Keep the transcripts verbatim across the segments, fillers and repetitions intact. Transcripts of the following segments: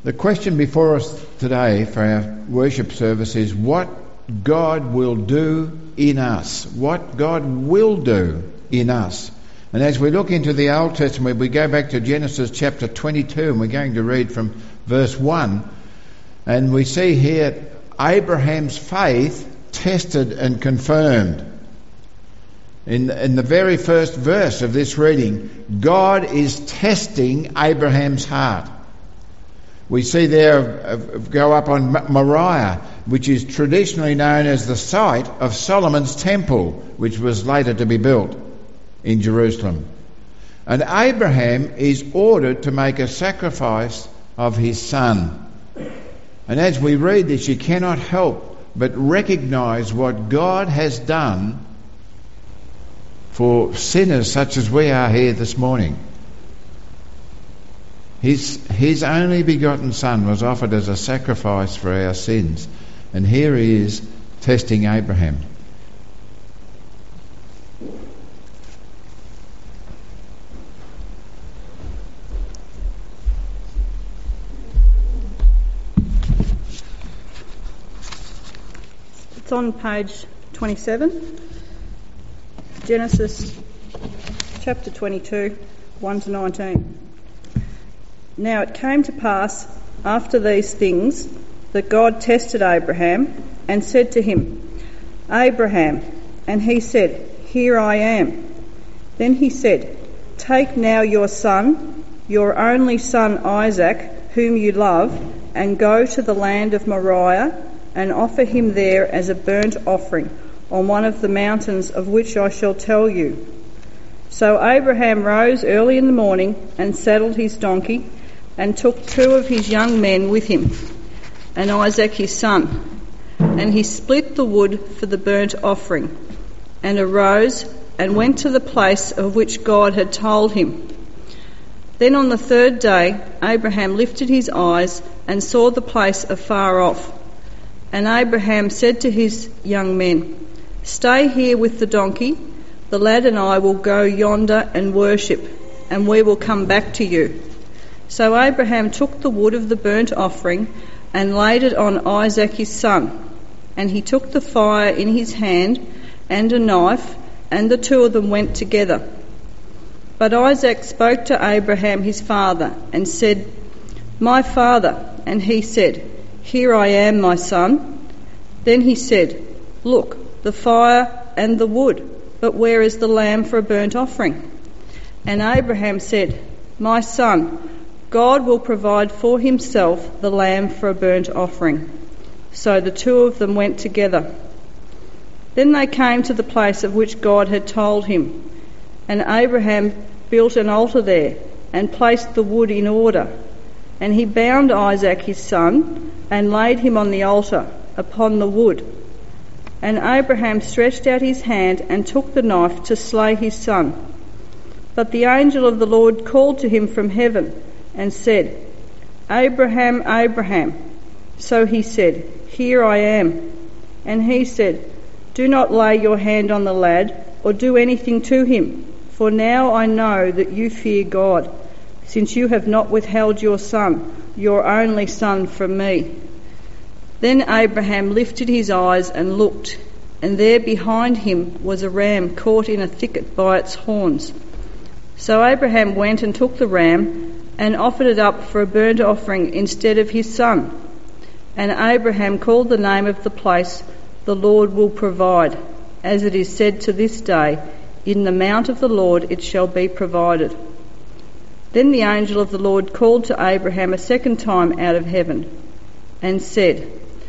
The question before us today for our worship service is what God will do in us. What God will do in us. And as we look into the Old Testament, we go back to Genesis chapter twenty-two, and we're going to read from verse one. And we see here Abraham's faith tested and confirmed. In, in the very first verse of this reading, God is testing Abraham's heart. We see there, uh, go up on Moriah, which is traditionally known as the site of Solomon's temple, which was later to be built in Jerusalem. And Abraham is ordered to make a sacrifice of his son. And as we read this, you cannot help but recognise what God has done for sinners such as we are here this morning. His, his only begotten Son was offered as a sacrifice for our sins. And here he is testing Abraham. It's on page twenty-seven, Genesis chapter twenty-two, one to nineteen. Now it came to pass after these things that God tested Abraham and said to him, Abraham, and he said, Here I am. Then he said, Take now your son, your only son Isaac, whom you love, and go to the land of Moriah, and offer him there as a burnt offering on one of the mountains of which I shall tell you. So Abraham rose early in the morning and saddled his donkey, and took two of his young men with him, and Isaac his son. And he split the wood for the burnt offering, and arose and went to the place of which God had told him. Then on the third day Abraham lifted his eyes and saw the place afar off. And Abraham said to his young men, Stay here with the donkey, the lad and I will go yonder and worship, and we will come back to you. So Abraham took the wood of the burnt offering and laid it on Isaac his son. And he took the fire in his hand and a knife, and the two of them went together. But Isaac spoke to Abraham his father and said, My father. And he said, Here I am, my son. Then he said, Look, the fire and the wood, but where is the lamb for a burnt offering? And Abraham said, My son, God will provide for himself the lamb for a burnt offering. So the two of them went together. Then they came to the place of which God had told him. And Abraham built an altar there and placed the wood in order. And he bound Isaac his son and laid him on the altar upon the wood. And Abraham stretched out his hand and took the knife to slay his son. But the angel of the Lord called to him from heaven and said, Abraham, Abraham. So he said, Here I am. And he said, Do not lay your hand on the lad or do anything to him, for now I know that you fear God, since you have not withheld your son, your only son, from me. Then Abraham lifted his eyes and looked, and there behind him was a ram caught in a thicket by its horns. So Abraham went and took the ram and offered it up for a burnt offering instead of his son. And Abraham called the name of the place, The Lord Will Provide, as it is said to this day, In the mount of the Lord it shall be provided. Then the angel of the Lord called to Abraham a second time out of heaven and said,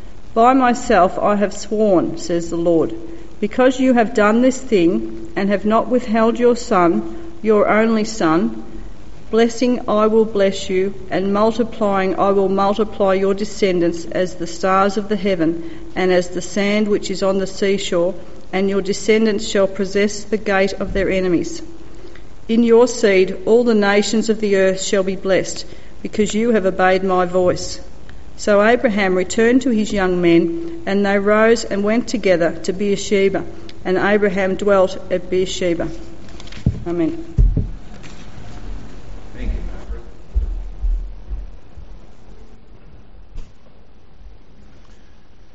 By myself I have sworn, says the Lord, because you have done this thing and have not withheld your son, your only son, blessing I will bless you, and multiplying I will multiply your descendants as the stars of the heaven and as the sand which is on the seashore, and your descendants shall possess the gate of their enemies. In your seed all the nations of the earth shall be blessed, because you have obeyed my voice. So Abraham returned to his young men, and they rose and went together to Beersheba, and Abraham dwelt at Beersheba. Amen. Thank you, Margaret.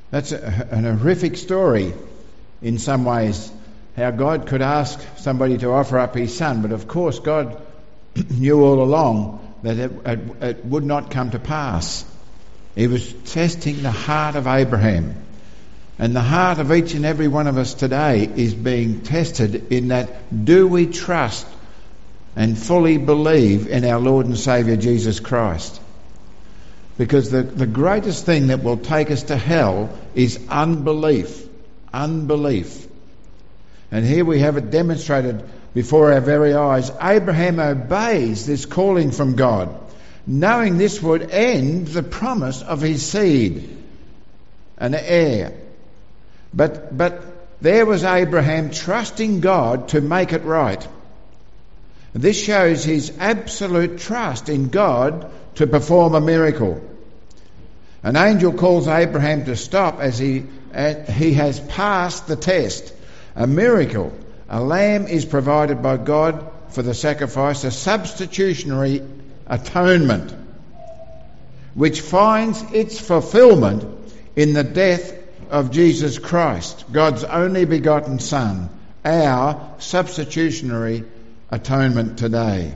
That's a, an horrific story in some ways, how God could ask somebody to offer up his son, but of course God knew all along that it, it, it would not come to pass. He was testing the heart of Abraham. And the heart of each and every one of us today is being tested in that, do we trust and fully believe in our Lord and Saviour Jesus Christ? Because the, the greatest thing that will take us to hell is unbelief. Unbelief. And here we have it demonstrated before our very eyes. Abraham obeys this calling from God, knowing this would end the promise of his seed, an heir. But, but there was Abraham trusting God to make it right. This shows his absolute trust in God to perform a miracle. An angel calls Abraham to stop as he, uh, he has passed the test. A miracle. A lamb is provided by God for the sacrifice, a substitutionary atonement, which finds its fulfilment in the death of Jesus Christ, God's only begotten Son, our substitutionary atonement today.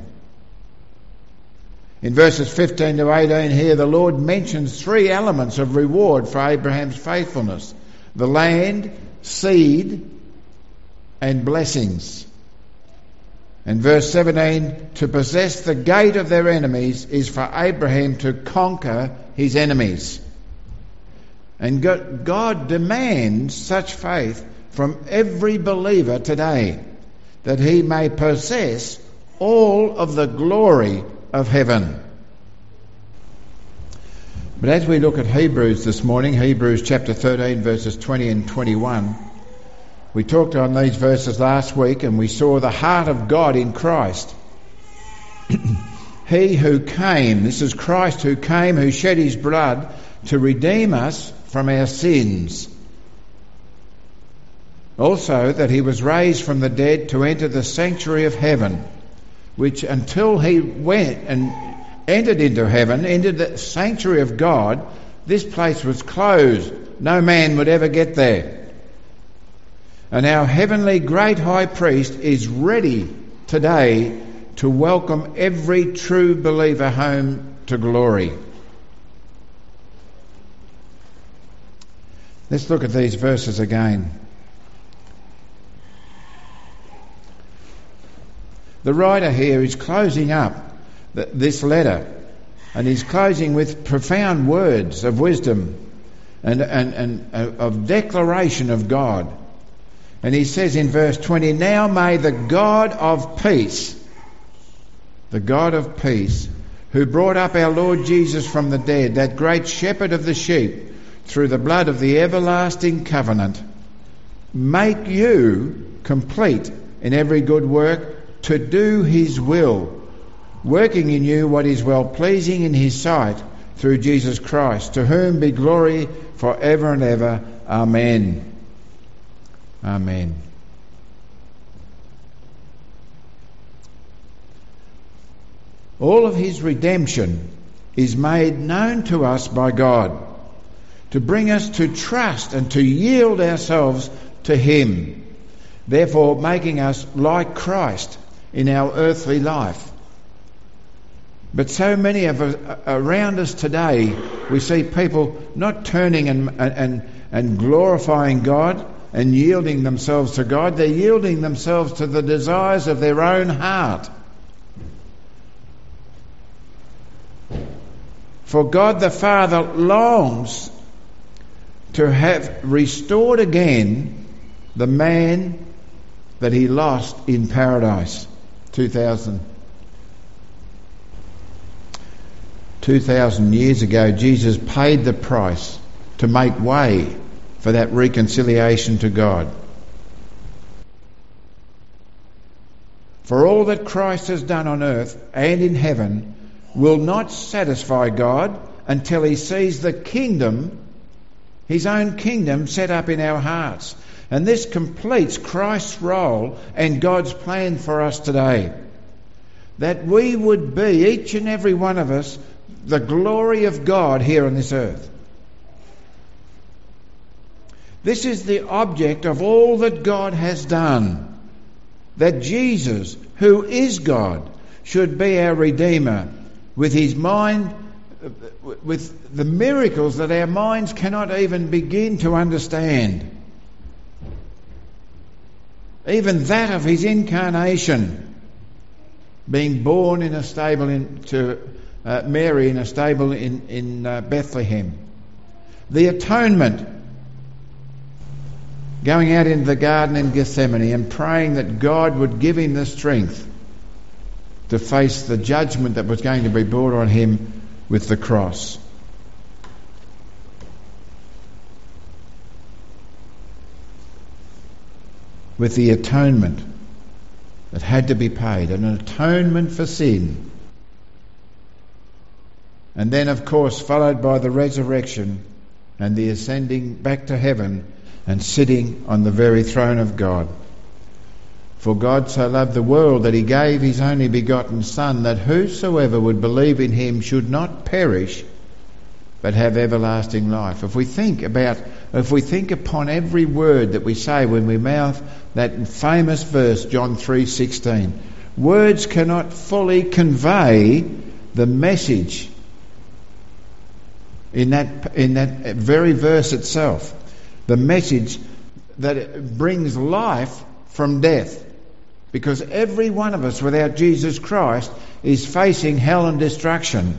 In verses fifteen to eighteen here, the Lord mentions three elements of reward for Abraham's faithfulness: the land, seed, and blessings. And verse seventeen, to possess the gate of their enemies is for Abraham to conquer his enemies. And God demands such faith from every believer today, that he may possess all of the glory of heaven. But as we look at Hebrews this morning, Hebrews chapter thirteen, verses twenty and twenty-one, we talked on these verses last week and we saw the heart of God in Christ. He who came, this is Christ who came, who shed his blood to redeem us from our sins. Also that he was raised from the dead to enter the sanctuary of heaven, which until he went and entered into heaven, entered the sanctuary of God, this place was closed. No man would ever get there. And our heavenly great high priest is ready today to welcome every true believer home to glory. Let's look at these verses again. The writer here is closing up this letter, and he's closing with profound words of wisdom and, and, and of declaration of God. And he says in verse twenty, now may the God of peace, the God of peace, who brought up our Lord Jesus from the dead, that great shepherd of the sheep, through the blood of the everlasting covenant, make you complete in every good work to do his will, working in you what is well pleasing in his sight, through Jesus Christ, to whom be glory for ever and ever. Amen. Amen. All of his redemption is made known to us by God, to bring us to trust and to yield ourselves to him, therefore making us like Christ in our earthly life. But so many of us around us today, we see people not turning and, and, and glorifying God and yielding themselves to God. They're yielding themselves to the desires of their own heart. For God the Father longs to have restored again the man that he lost in paradise two thousand two thousand years ago. Jesus paid the price to make way for that reconciliation to God. For all that Christ has done on earth and in heaven will not satisfy God until he sees the kingdom, his own kingdom, set up in our hearts. And this completes Christ's role and God's plan for us today. That we would be, each and every one of us, the glory of God here on this earth. This is the object of all that God has done. That Jesus, who is God, should be our Redeemer, with his mind, with the miracles that our minds cannot even begin to understand. Even that of his incarnation, being born in a stable in, to uh, Mary in a stable in, in uh, Bethlehem. The atonement, going out into the garden in Gethsemane and praying that God would give him the strength to face the judgment that was going to be brought on him with the cross. With the atonement that had to be paid, an atonement for sin. And then, of course, followed by the resurrection and the ascending back to heaven and sitting on the very throne of God. For God so loved the world that he gave his only begotten Son, that whosoever would believe in him should not perish, but have everlasting life. If we think about, if we think upon every word that we say when we mouth that famous verse, John three sixteen, words cannot fully convey the message in that in that very verse itself. The message that it brings life from death. Because every one of us without Jesus Christ is facing hell and destruction.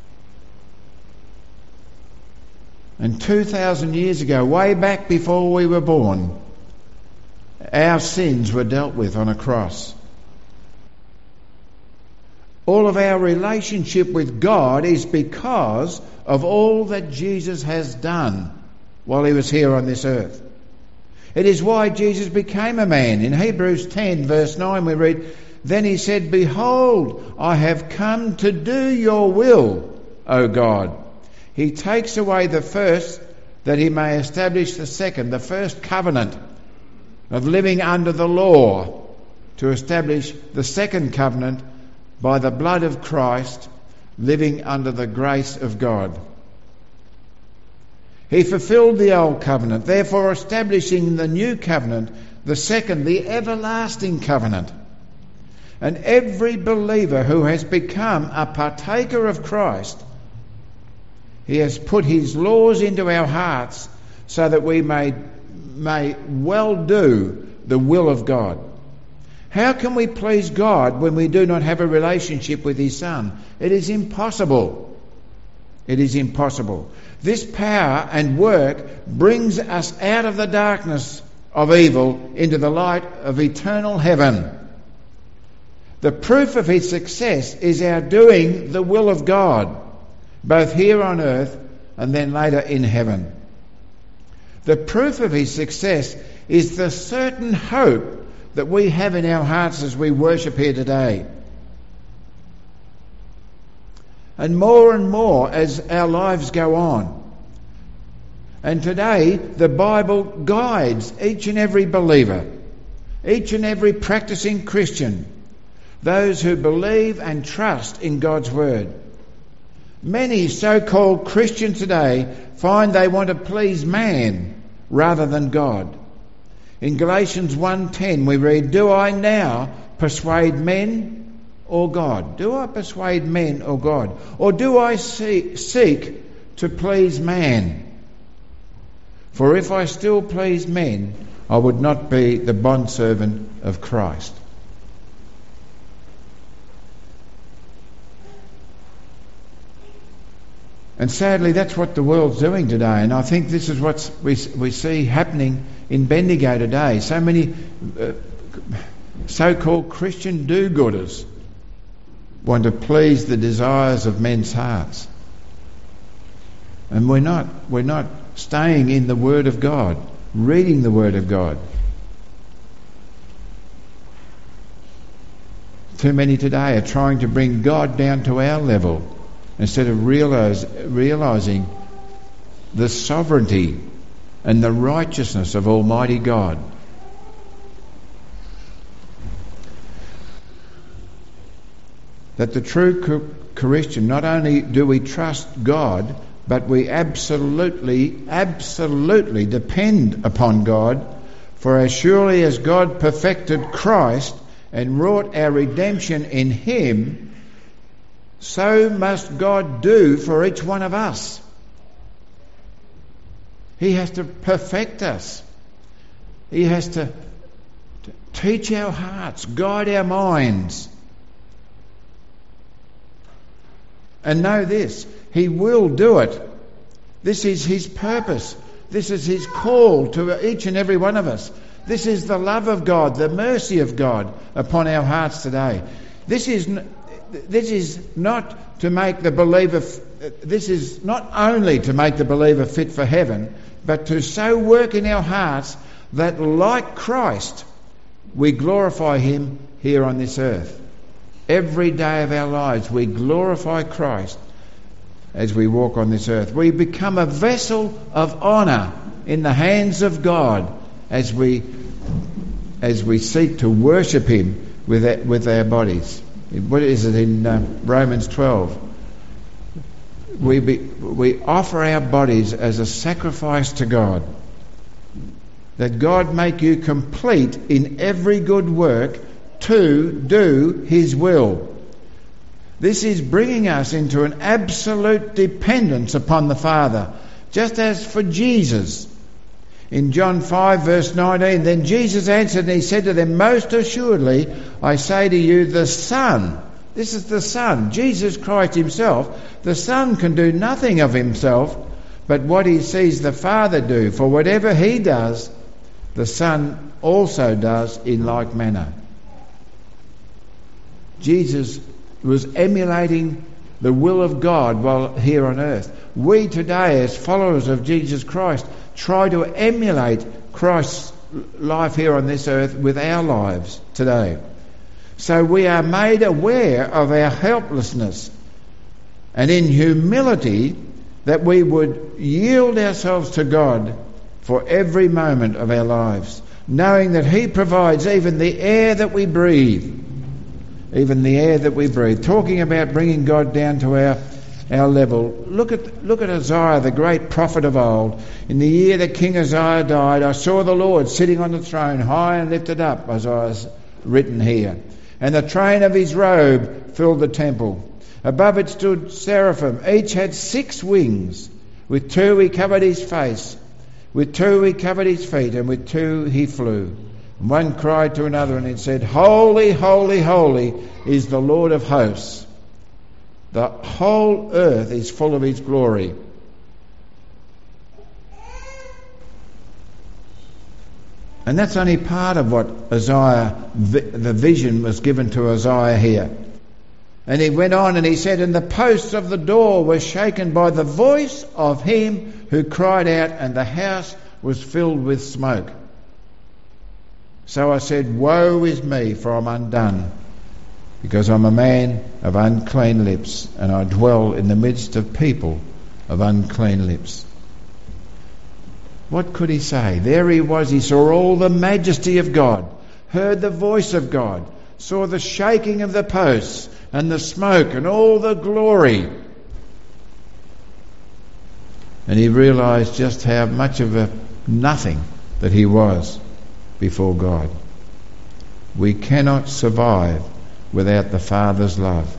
And two thousand years ago, way back before we were born, our sins were dealt with on a cross. All of our relationship with God is because of all that Jesus has done while he was here on this earth. It is why Jesus became a man. In Hebrews ten verse nine we read, "Then he said, Behold, I have come to do your will, O God." He takes away the first that he may establish the second, the first covenant of living under the law, to establish the second covenant by the blood of Christ, living under the grace of God. He fulfilled the old covenant, therefore establishing the new covenant, the second, the everlasting covenant. And every believer who has become a partaker of Christ, he has put his laws into our hearts so that we may, may well do the will of God. How can we please God when we do not have a relationship with his Son? It is impossible. It is impossible. This power and work brings us out of the darkness of evil into the light of eternal heaven. The proof of his success is our doing the will of God, both here on earth and then later in heaven. The proof of his success is the certain hope that we have in our hearts as we worship here today. And more and more as our lives go on. And today the Bible guides each and every believer, each and every practicing Christian, those who believe and trust in God's Word. Many so-called Christians today find they want to please man rather than God. In Galatians one ten we read, "Do I now persuade men or God? Do I persuade men or God? Or do I see, seek to please man? For if I still please men, I would not be the bondservant of Christ." And sadly, that's what the world's doing today. And I think this is what we, we see happening in Bendigo today. So many uh, so-called Christian do-gooders want to please the desires of men's hearts. And we're not, we're not staying in the Word of God, reading the Word of God. Too many today are trying to bring God down to our level instead of realize, realizing the sovereignty and the righteousness of Almighty God. That the true Christian, not only do we trust God, but we absolutely, absolutely depend upon God. For as surely as God perfected Christ and wrought our redemption in him, so must God do for each one of us. He has to perfect us. He has to, to teach our hearts, guide our minds. And know this, he will do it. This is his purpose. This is his call to each and every one of us. This is the love of God, the mercy of God upon our hearts today. This is this is not to make the believer. This is not only to make the believer fit for heaven, but to so work in our hearts that, like Christ, we glorify him here on this earth. Every day of our lives we glorify Christ as we walk on this earth. We become a vessel of honour in the hands of God as we as we seek to worship him with our, with our bodies. What is it in uh, Romans twelve? We be, we offer our bodies as a sacrifice to God, that God make you complete in every good work to do his will. This is bringing us into an absolute dependence upon the Father, just as for Jesus. In John five verse nineteen, then Jesus answered and he said to them, most assuredly I say to you, the Son, this is the Son, Jesus Christ himself, the Son can do nothing of himself but what he sees the Father do. For whatever he does, the Son also does in like manner. Jesus was emulating the will of God while here on earth. We today, as followers of Jesus Christ, try to emulate Christ's life here on this earth with our lives today. So we are made aware of our helplessness, and in humility that we would yield ourselves to God for every moment of our lives, knowing that he provides even the air that we breathe. Even the air that we breathe. Talking about bringing God down to our our level. Look at look at Isaiah, the great prophet of old. In the year that King Uzziah died, I saw the Lord sitting on the throne, high and lifted up, Isaiah's written here. And the train of his robe filled the temple. Above it stood seraphim. Each had six wings. With two he covered his face. With two he covered his feet. And with two he flew. And one cried to another and it said, holy, holy, holy is the Lord of hosts. The whole earth is full of his glory. And that's only part of what Isaiah, the vision was given to Isaiah here. And he went on and he said, and the posts of the door were shaken by the voice of him who cried out, and the house was filled with smoke. So I said, woe is me, for I'm undone, because I'm a man of unclean lips, and I dwell in the midst of people of unclean lips. What could he say? There he was, he saw all the majesty of God, heard the voice of God, saw the shaking of the posts and the smoke and all the glory. And he realised just how much of a nothing that he was before God. We cannot survive without the Father's love.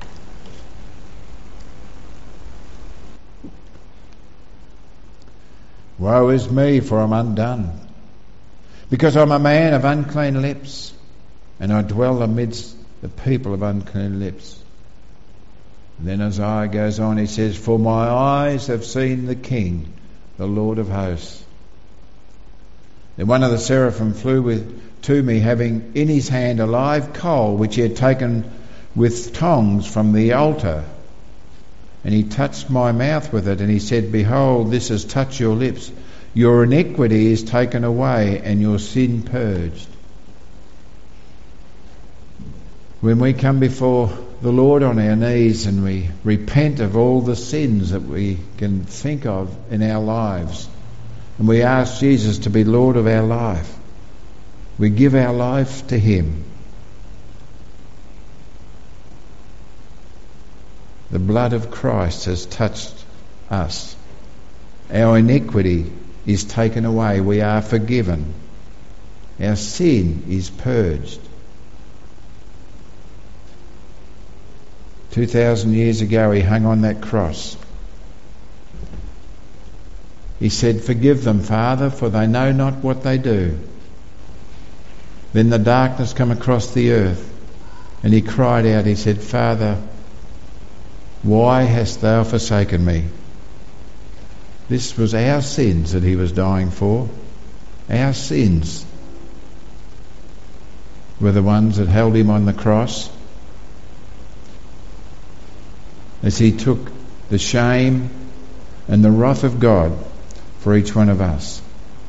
Woe is me, for I'm undone, because I'm a man of unclean lips, and I dwell amidst the people of unclean lips. And then Isaiah goes on, he says, for my eyes have seen the King, the Lord of hosts. Then one of the seraphim flew with, to me, having in his hand a live coal, which he had taken with tongs from the altar. And he touched my mouth with it, and he said, behold, this has touched your lips. Your iniquity is taken away, and your sin purged. When we come before the Lord on our knees and we repent of all the sins that we can think of in our lives, and we ask Jesus to be Lord of our life, we give our life to him. The blood of Christ has touched us. Our iniquity is taken away. We are forgiven. Our sin is purged. Two thousand years ago he hung on that cross. He said, "Forgive them, Father, for they know not what they do." Then the darkness came across the earth, and he cried out, he said, "Father, why hast thou forsaken me?" This was our sins that he was dying for. Our sins were the ones that held him on the cross, as he took the shame and the wrath of God for each one of us.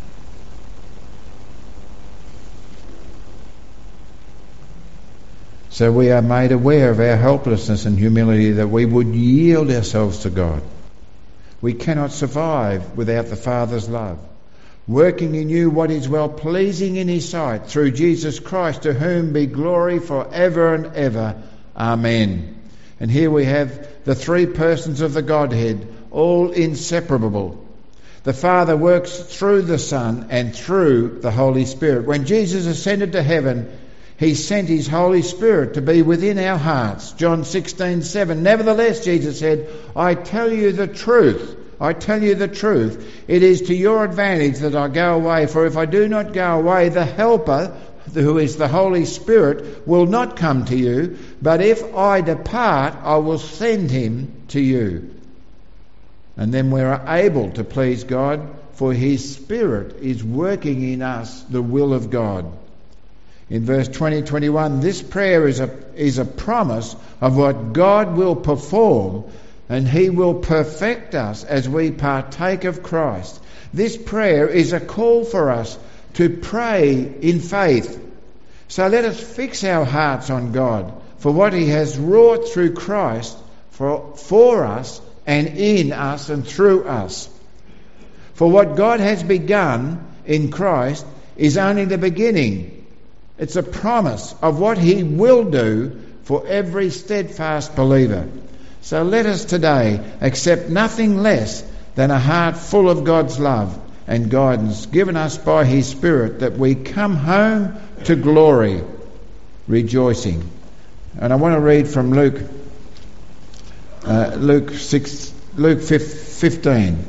So we are made aware of our helplessness and humility, that we would yield ourselves to God. We cannot survive without the Father's love, working in you what is well pleasing in his sight, through Jesus Christ, to whom be glory for ever and ever. Amen. And here we have the three persons of the Godhead, all inseparable. The Father works through the Son and through the Holy Spirit. When Jesus ascended to heaven, he sent his Holy Spirit to be within our hearts. John sixteen seven. Nevertheless, Jesus said, "I tell you the truth. I tell you the truth. It is to your advantage that I go away. For if I do not go away, the Helper, who is the Holy Spirit, will not come to you. But if I depart, I will send him to you." And then we are able to please God, for his Spirit is working in us the will of God. In verse twenty, twenty-one, this prayer is a, is a promise of what God will perform, and he will perfect us as we partake of Christ. This prayer is a call for us to pray in faith. So let us fix our hearts on God for what he has wrought through Christ for, for us and in us and through us. For what God has begun in Christ is only the beginning. It's a promise of what he will do for every steadfast believer. So let us today accept nothing less than a heart full of God's love and guidance given us by his Spirit, that we come home to glory rejoicing. And I want to read from Luke uh, Luke six, Luke fifteen.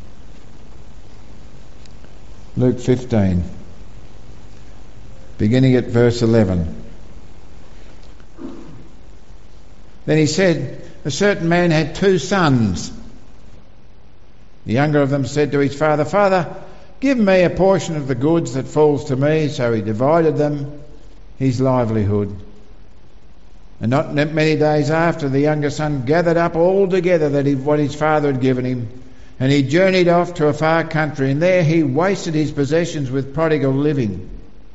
Luke fifteen. Beginning at verse eleven. Then he said, a certain man had two sons. The younger of them said to his father, "Father, give me a portion of the goods that falls to me." So he divided them, his livelihood. And not many days after, the younger son gathered up all together that he, what his father had given him, and he journeyed off to a far country, and there he wasted his possessions with prodigal living.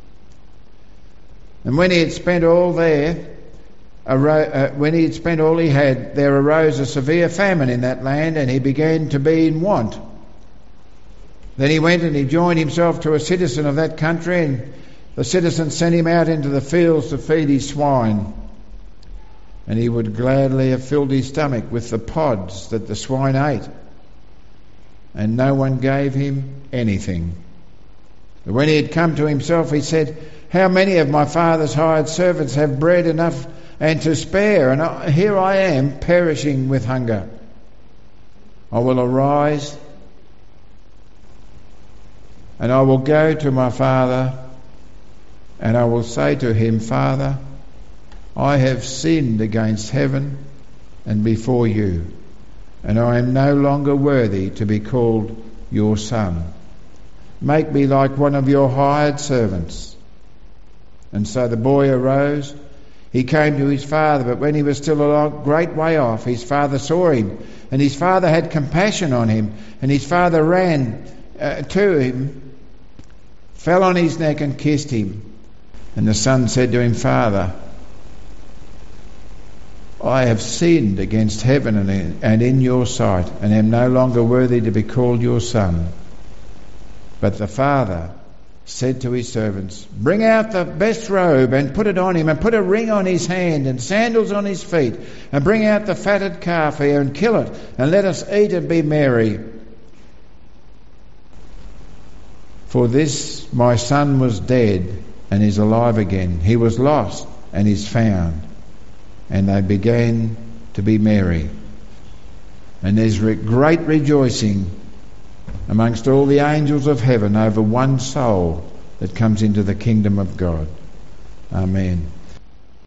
And when he had spent all there, aro- uh, when he had spent all he had, there arose a severe famine in that land, and he began to be in want. Then he went and he joined himself to a citizen of that country, and the citizen sent him out into the fields to feed his swine. And he would gladly have filled his stomach with the pods that the swine ate, and no one gave him anything. But when he had come to himself, he said, "How many of my father's hired servants have bread enough and to spare, and I, here I am perishing with hunger. I will arise and I will go to my father, and I will say to him, Father, I have sinned against heaven and before you, and I am no longer worthy to be called your son. Make me like one of your hired servants." And so the boy arose. He came to his father, but when he was still a long, great way off, his father saw him, and his father had compassion on him, and his father ran uh, to him, fell on his neck and kissed him. And the son said to him, "Father, I have sinned against heaven and in, and in your sight, and am no longer worthy to be called your son." But the father said to his servants, "Bring out the best robe and put it on him, and put a ring on his hand and sandals on his feet, and bring out the fatted calf here and kill it, and let us eat and be merry. For this my son was dead and is alive again. He was lost and is found." And they began to be merry. And there's re- great rejoicing amongst all the angels of heaven over one soul that comes into the kingdom of God. Amen.